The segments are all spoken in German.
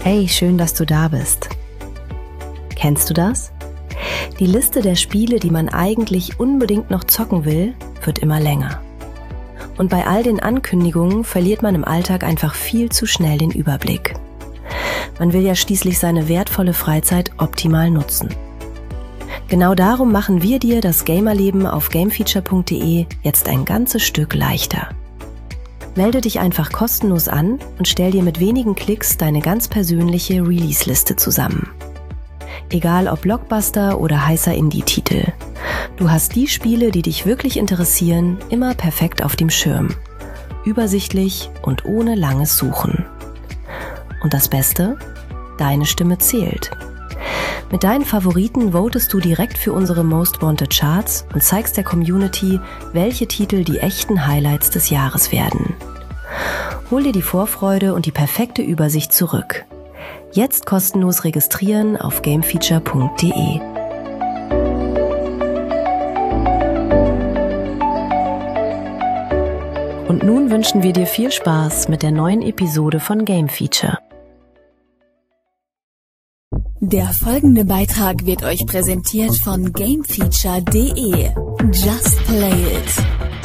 Hey, schön, dass du da bist. Kennst du das? Die Liste der Spiele, die man eigentlich unbedingt noch zocken will, wird immer länger. Und bei all den Ankündigungen verliert man im Alltag einfach viel zu schnell den Überblick. Man will ja schließlich seine wertvolle Freizeit optimal nutzen. Genau darum machen wir dir das Gamerleben auf gamefeature.de jetzt ein ganzes Stück leichter. Melde dich einfach kostenlos an und stell dir mit wenigen Klicks deine ganz persönliche Release-Liste zusammen. Egal ob Blockbuster oder heißer Indie-Titel. Du hast die Spiele, die dich wirklich interessieren, immer perfekt auf dem Schirm. Übersichtlich und ohne langes Suchen. Und das Beste? Deine Stimme zählt. Mit deinen Favoriten votest du direkt für unsere Most Wanted Charts und zeigst der Community, welche Titel die echten Highlights des Jahres werden. Hol dir die Vorfreude und die perfekte Übersicht zurück. Jetzt kostenlos registrieren auf gamefeature.de. Und nun wünschen wir dir viel Spaß mit der neuen Episode von Game Feature. Der folgende Beitrag wird euch präsentiert von gamefeature.de. Just play it.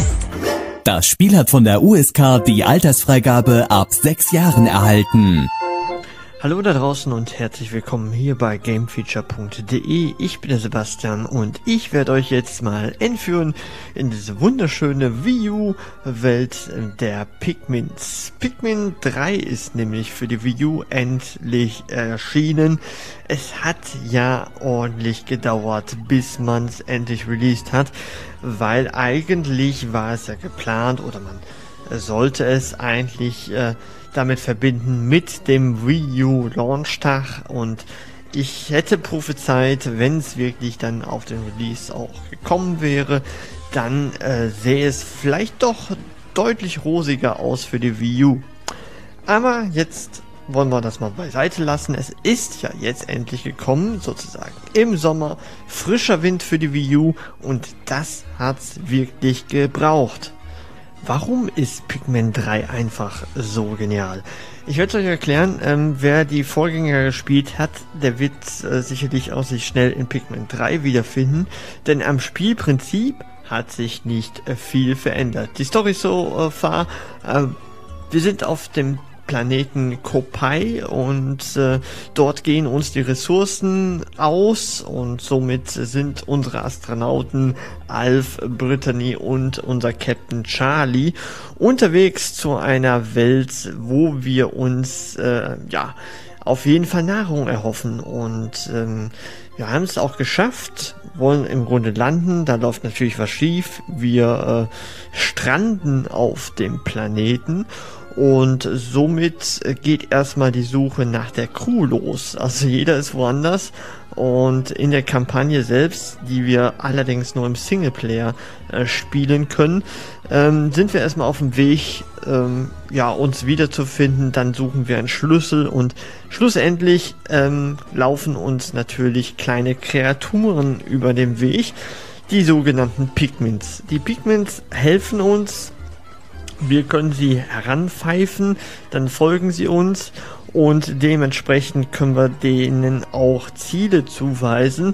Das Spiel hat von der USK die Altersfreigabe ab 6 Jahren erhalten. Hallo da draußen und herzlich willkommen hier bei gamefeature.de. Ich bin der Sebastian und ich werde euch jetzt mal entführen in diese wunderschöne Wii U-Welt der Pikmins. Pikmin 3 ist nämlich für die Wii U endlich erschienen. Es hat ja ordentlich gedauert, bis man es endlich released hat, weil eigentlich war es ja geplant oder man sollte es eigentlich damit verbinden mit dem Wii U Launchtag, und ich hätte prophezeit, wenn es wirklich dann auf den Release auch gekommen wäre, dann sähe es vielleicht doch deutlich rosiger aus für die Wii U. Aber jetzt wollen wir das mal beiseite lassen. Es ist ja jetzt endlich gekommen, sozusagen im Sommer, frischer Wind für die Wii U, und das hat's wirklich gebraucht. Warum ist Pikmin 3 einfach so genial? Ich werde es euch erklären. Wer die Vorgänger gespielt hat, der wird sicherlich auch sich schnell in Pikmin 3 wiederfinden, denn am Spielprinzip hat sich nicht viel verändert. Die Story ist so far, wir sind auf dem Planeten Kopai und dort gehen uns die Ressourcen aus, und somit sind unsere Astronauten Alf, Brittany und unser Captain Charlie unterwegs zu einer Welt, wo wir uns auf jeden Fall Nahrung erhoffen, und wir haben es auch geschafft, wollen im Grunde landen, da läuft natürlich was schief, wir stranden auf dem Planeten. Und somit geht erstmal die Suche nach der Crew los. Also jeder ist woanders, und in der Kampagne selbst, die wir allerdings nur im Singleplayer spielen können, sind wir erstmal auf dem Weg, uns wiederzufinden. Dann suchen wir einen Schlüssel, und schlussendlich laufen uns natürlich kleine Kreaturen über den Weg, die sogenannten Pikmins. Die Pikmins helfen uns. Wir können sie heranpfeifen, dann folgen sie uns, und dementsprechend können wir denen auch Ziele zuweisen,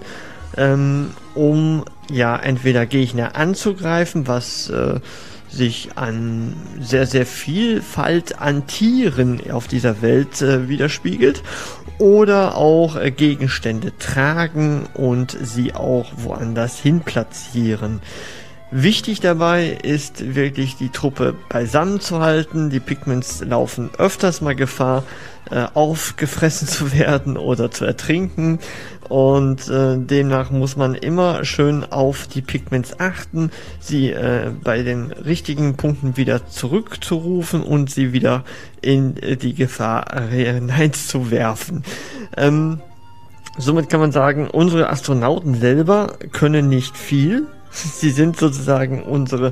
um entweder Gegner anzugreifen, was sich an sehr, sehr Vielfalt an Tieren auf dieser Welt widerspiegelt, oder auch Gegenstände tragen und sie auch woanders hin platzieren. Wichtig dabei ist wirklich, die Truppe beisammen zu halten. Die Pikmins laufen öfters mal Gefahr, aufgefressen zu werden oder zu ertrinken, und demnach muss man immer schön auf die Pikmins achten, sie bei den richtigen Punkten wieder zurückzurufen und sie wieder in die Gefahr hineinzuwerfen. Somit kann man sagen, unsere Astronauten selber können nicht viel. Sie sind sozusagen unsere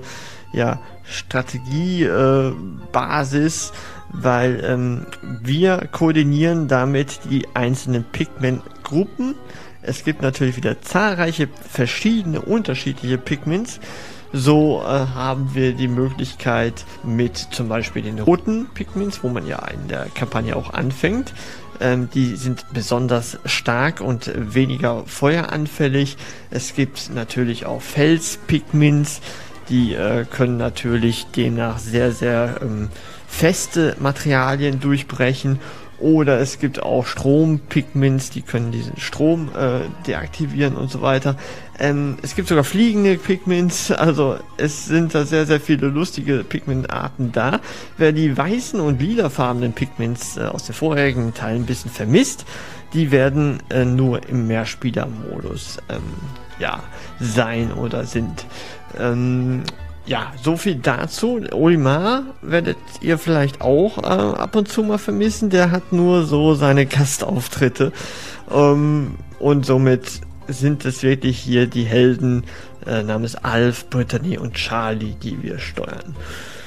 Strategiebasis, weil wir koordinieren damit die einzelnen Pikmin-Gruppen. Es gibt natürlich wieder zahlreiche verschiedene, unterschiedliche Pikmins. So haben wir die Möglichkeit, mit zum Beispiel den roten Pikmins, wo man ja in der Kampagne auch anfängt, Die sind besonders stark und weniger feueranfällig. Es gibt natürlich auch Fels-Pikmins, die können natürlich demnach sehr, sehr feste Materialien durchbrechen. Oder es gibt auch Strom-Pikmins, die können diesen Strom deaktivieren und so weiter. Es gibt sogar fliegende Pikmins, also es sind da sehr, sehr viele lustige Pikmin-Arten da. Wer die weißen und lilafarbenen Pikmins aus den vorherigen Teilen ein bisschen vermisst, die werden nur im Mehrspieler-Modus sein oder sind. Ja, so viel dazu. Olimar werdet ihr vielleicht auch ab und zu mal vermissen. Der hat nur so seine Gastauftritte. Und somit sind es wirklich hier die Helden namens Alf, Brittany und Charlie, die wir steuern.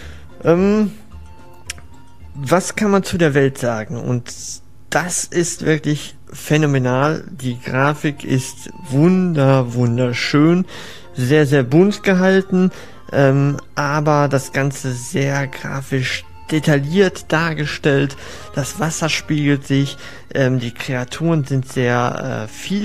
Was kann man zu der Welt sagen? Und das ist wirklich phänomenal. Die Grafik ist wunderschön. Sehr, sehr bunt gehalten. Aber das Ganze sehr grafisch detailliert dargestellt. Das Wasser spiegelt sich, die Kreaturen sind sehr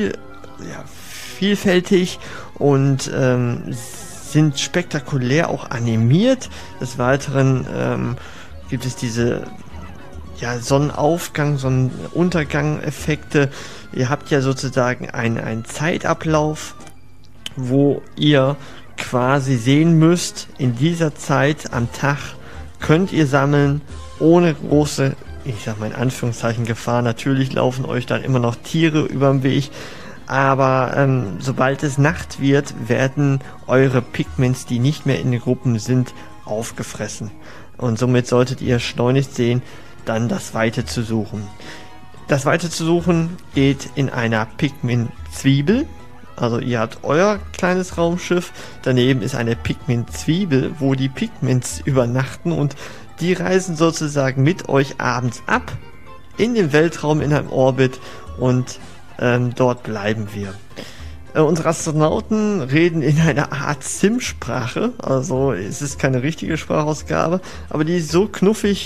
vielfältig und sind spektakulär auch animiert. Des Weiteren gibt es diese Sonnenaufgang, Sonnenuntergang-Effekte. Ihr habt ja sozusagen einen Zeitablauf, wo ihr quasi sehen müsst, in dieser Zeit am Tag könnt ihr sammeln, ohne große, ich sag mal in Anführungszeichen, Gefahr. Natürlich laufen euch dann immer noch Tiere über den Weg, aber sobald es Nacht wird, werden eure Pikmins, die nicht mehr in den Gruppen sind, aufgefressen. Und somit solltet ihr schleunigst sehen, dann das Weite zu suchen. Das Weite zu suchen geht in einer Pikmin-Zwiebel. Also ihr habt euer kleines Raumschiff, daneben ist eine Pikmin-Zwiebel, wo die Pikmins übernachten und die reisen sozusagen mit euch abends ab in den Weltraum, in einem Orbit und dort bleiben wir. Unsere Astronauten reden in einer Art Sim-Sprache, also es ist keine richtige Sprachausgabe, aber die ist so knuffig,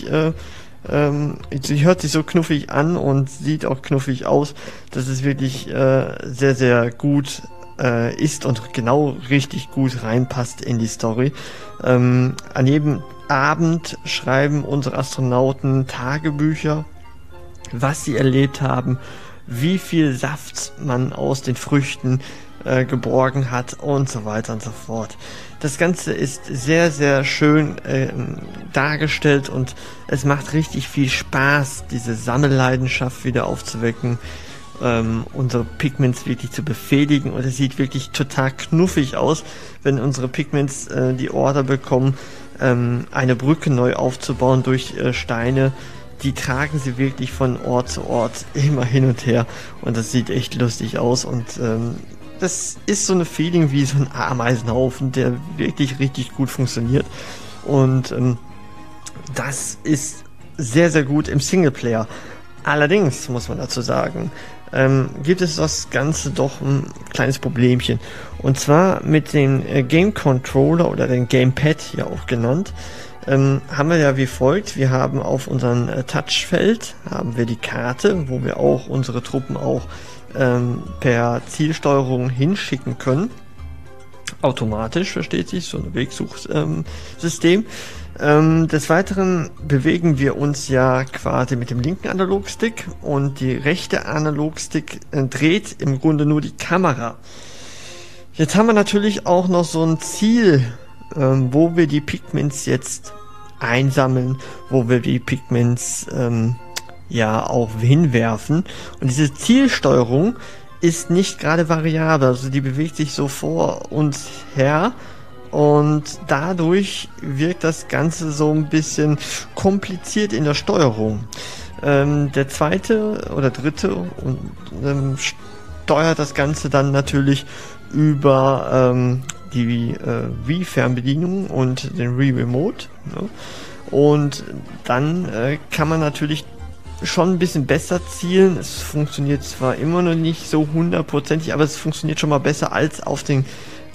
sie hört sich so knuffig an und sieht auch knuffig aus, dass es wirklich sehr, sehr gut ist und genau richtig gut reinpasst in die Story. An jedem Abend schreiben unsere Astronauten Tagebücher, was sie erlebt haben, wie viel Saft man aus den Früchten geborgen hat und so weiter und so fort. Das Ganze ist sehr, sehr schön dargestellt und es macht richtig viel Spaß, diese Sammelleidenschaft wieder aufzuwecken, unsere Pikmins wirklich zu befehligen, und es sieht wirklich total knuffig aus, wenn unsere Pikmins die Order bekommen, eine Brücke neu aufzubauen durch Steine. Die tragen sie wirklich von Ort zu Ort immer hin und her und das sieht echt lustig aus und das ist so ein Feeling wie so ein Ameisenhaufen, der wirklich richtig gut funktioniert. Und das ist sehr, sehr gut im Singleplayer. Allerdings, muss man dazu sagen, gibt es das Ganze doch ein kleines Problemchen. Und zwar mit dem Game Controller oder dem Gamepad hier auch genannt, haben wir ja wie folgt. Wir haben auf unserem Touchfeld haben wir die Karte, wo wir auch unsere Truppen auch per Zielsteuerung hinschicken können. Automatisch, versteht sich, so ein Wegsuchsystem. Des Weiteren bewegen wir uns ja quasi mit dem linken Analogstick und die rechte Analogstick dreht im Grunde nur die Kamera. Jetzt haben wir natürlich auch noch so ein Ziel, wo wir die Pikmins jetzt einsammeln, wo wir die Pikmins auch hinwerfen. Und diese Zielsteuerung ist nicht gerade variabel, also die bewegt sich so vor uns her und dadurch wirkt das Ganze so ein bisschen kompliziert in der Steuerung. Der zweite oder dritte steuert das Ganze dann natürlich über die Wii-Fernbedienung und den Wii-Remote. Ne? Und dann kann man natürlich schon ein bisschen besser zielen. Es funktioniert zwar immer noch nicht so 100%, aber es funktioniert schon mal besser als auf dem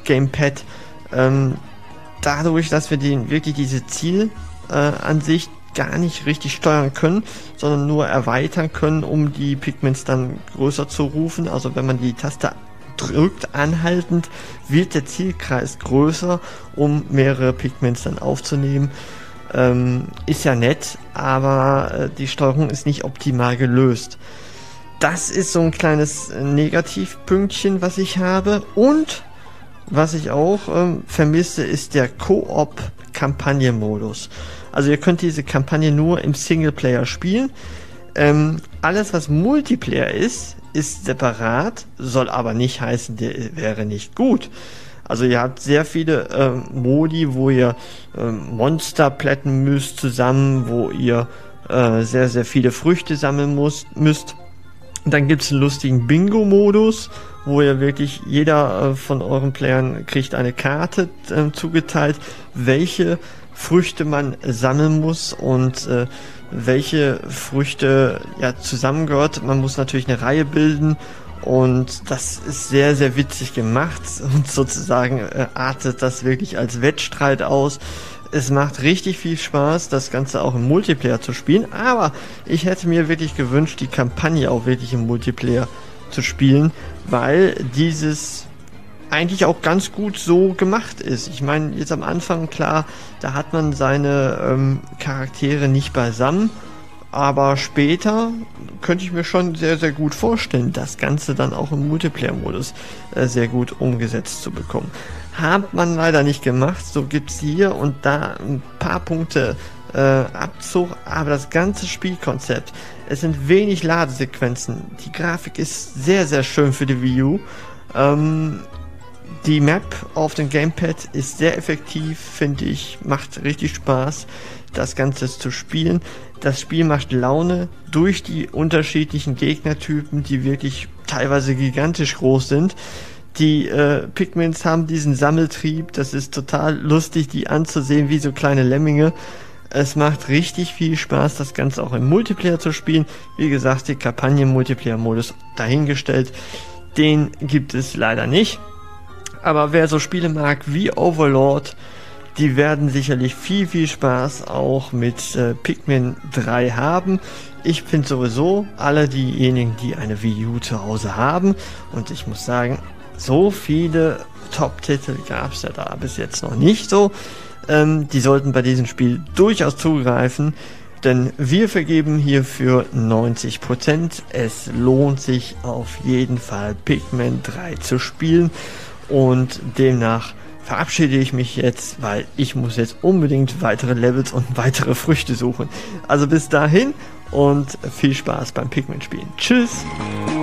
Gamepad. Dadurch, dass wir wirklich diese Zielansicht gar nicht richtig steuern können, sondern nur erweitern können, um die Pigments dann größer zu rufen. Also wenn man die Taste drückt, anhaltend, wird der Zielkreis größer, um mehrere Pigments dann aufzunehmen. Ist ja nett, aber die Steuerung ist nicht optimal gelöst. Das ist so ein kleines Negativpünktchen, was ich habe. Und was ich auch vermisse, ist der Koop-Kampagnenmodus. Also ihr könnt diese Kampagne nur im Singleplayer spielen. Alles, was Multiplayer ist separat, soll aber nicht heißen, der wäre nicht gut. Also ihr habt sehr viele Modi, wo ihr Monster plätten müsst zusammen, wo ihr sehr, sehr viele Früchte sammeln müsst. Dann gibt es einen lustigen Bingo-Modus, wo ihr wirklich, jeder von euren Playern kriegt eine Karte zugeteilt, welche Früchte man sammeln muss und welche Früchte ja zusammengehört. Man muss natürlich eine Reihe bilden und das ist sehr, sehr witzig gemacht und sozusagen artet das wirklich als Wettstreit aus. Es macht richtig viel Spaß, das Ganze auch im Multiplayer zu spielen, aber ich hätte mir wirklich gewünscht, die Kampagne auch wirklich im Multiplayer zu spielen, weil dieses eigentlich auch ganz gut so gemacht ist. Ich meine, jetzt am Anfang, klar, da hat man seine Charaktere nicht beisammen, aber später könnte ich mir schon sehr, sehr gut vorstellen, das Ganze dann auch im Multiplayer-Modus sehr gut umgesetzt zu bekommen. Hat man leider nicht gemacht, so gibt's hier und da ein paar Punkte Abzug, aber das ganze Spielkonzept, es sind wenig Ladesequenzen, die Grafik ist sehr, sehr schön für die Wii U, die Map auf dem Gamepad ist sehr effektiv, finde ich, macht richtig Spaß, das Ganze zu spielen. Das Spiel macht Laune durch die unterschiedlichen Gegnertypen, die wirklich teilweise gigantisch groß sind. Die Pigments haben diesen Sammeltrieb, das ist total lustig, die anzusehen wie so kleine Lemminge. Es macht richtig viel Spaß, das Ganze auch im Multiplayer zu spielen. Wie gesagt, die Kampagnen-Multiplayer-Modus dahingestellt, den gibt es leider nicht. Aber wer so Spiele mag wie Overlord, die werden sicherlich viel, viel Spaß auch mit Pikmin 3 haben. Ich finde sowieso, alle diejenigen, die eine Wii U zu Hause haben, und ich muss sagen, so viele Top-Titel gab es ja da bis jetzt noch nicht so, die sollten bei diesem Spiel durchaus zugreifen, denn wir vergeben hierfür 90%. Es lohnt sich auf jeden Fall, Pikmin 3 zu spielen, und demnach verabschiede ich mich jetzt, weil ich muss jetzt unbedingt weitere Levels und weitere Früchte suchen. Also bis dahin und viel Spaß beim Pikmin-Spielen. Tschüss!